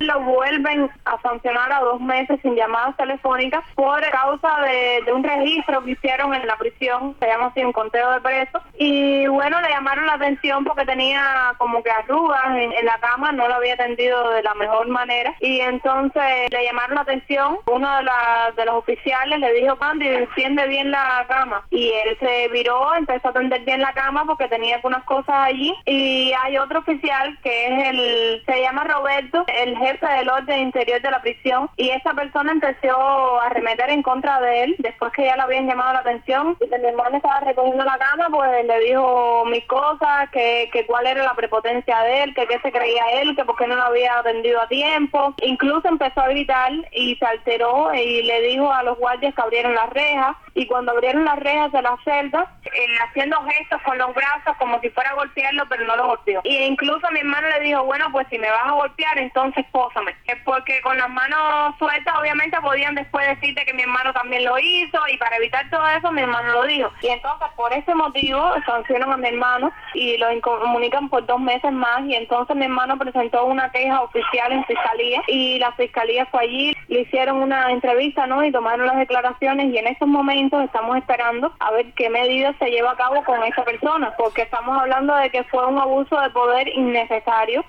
lo vuelven a sancionar a 2 meses sin llamadas telefónicas por causa de un registro que hicieron en la prisión, se llama así un conteo de presos. Y bueno, le llamaron la atención porque tenía como que arrugas en la cama, no lo había atendido de la mejor manera. Y entonces le llamaron la atención. Uno de los oficiales le dijo: Candy, tiende bien la cama. Y él se viró, empezó a tender bien la cama porque tenía algunas cosas allí. Y hay otro oficial que es se llama Roberto, el jefe del orden interior de la prisión. Y esa persona empezó a arremeter en contra de él después que ya le habían llamado la atención. Y mi hermano estaba recogiendo la cama, pues le dijo mis cosas, que cuál era la prepotencia de él, que qué se creía él, que por qué no lo había atendido a tiempo. Incluso empezó a gritar y se alteró y le dijo a los guardias que abrieron las rejas. Y cuando abrieron las rejas de la celda, haciendo gestos con los brazos como si fuera a golpearlo, pero no lo golpeó. Y incluso mi hermano le dijo: bueno, pues si me vas a golpear, entonces pósame. Porque con las manos sueltas obviamente podían después decirte que mi hermano también lo hizo, y para evitar todo eso mi hermano lo dijo. Y entonces por ese motivo sancionan a mi hermano y lo incomunican por 2 meses más. Y entonces mi hermano presentó una queja oficial en fiscalía, y la fiscalía fue allí, le hicieron una entrevista, ¿no? Y tomaron las declaraciones, y en estos momentos estamos esperando a ver qué medidas se lleva a cabo con esa persona, porque estamos hablando de que fue un abuso de poder innecesario.